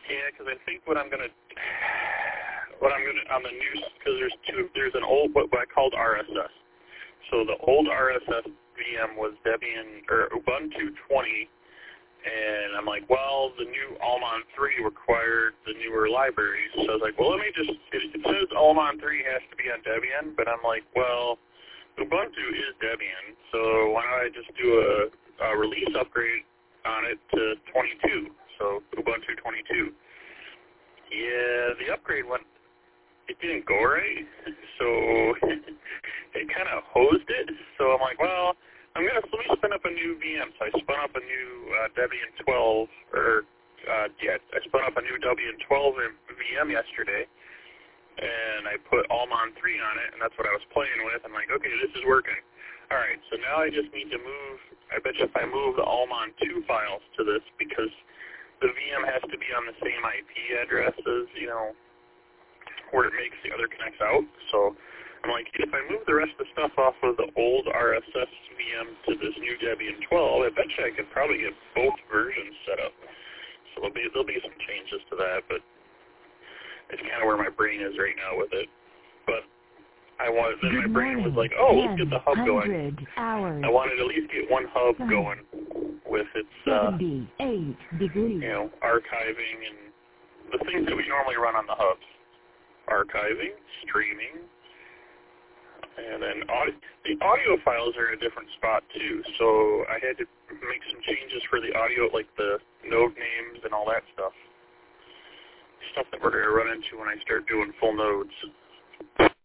Yeah, because I think what I'm gonna on the new, because there's an old what I called RSS. So the old RSS VM was Debian or Ubuntu 20, and I'm like, well, the new Almon 3 required the newer libraries. So I was like, well, let me just, it says Almon 3 has to be on Debian, but I'm like, well, Ubuntu is Debian, so why don't I just do a release upgrade on it to 22, so Ubuntu 22. Yeah, the upgrade it didn't go right, so it kind of hosed it. So I'm like, well, let me spin up a new VM. So I spun up a new Debian 12, I spun up a new Debian 12 VM yesterday, and I put Almon 3 on it, and that's what I was playing with. I'm like, okay, this is working. All right, so now I just need to move. I bet you if I move the Almon 2 files to this, because the VM has to be on the same IP address as, where it makes the other connects out. So I'm like, if I move the rest of the stuff off of the old RSS VM to this new Debian 12, I bet you I could probably get both versions set up. So there'll be some changes to that, but it's kind of where my brain is right now with it. But my brain was like, oh, let's get the hub going. I wanted to at least get one hub going with its, 78 degrees. archiving and the things that we normally run on the hubs. Archiving, streaming, and then the audio files are in a different spot too. So I had to make some changes for the audio, like the node names and all that stuff. Stuff that we're going to run into when I start doing full nodes.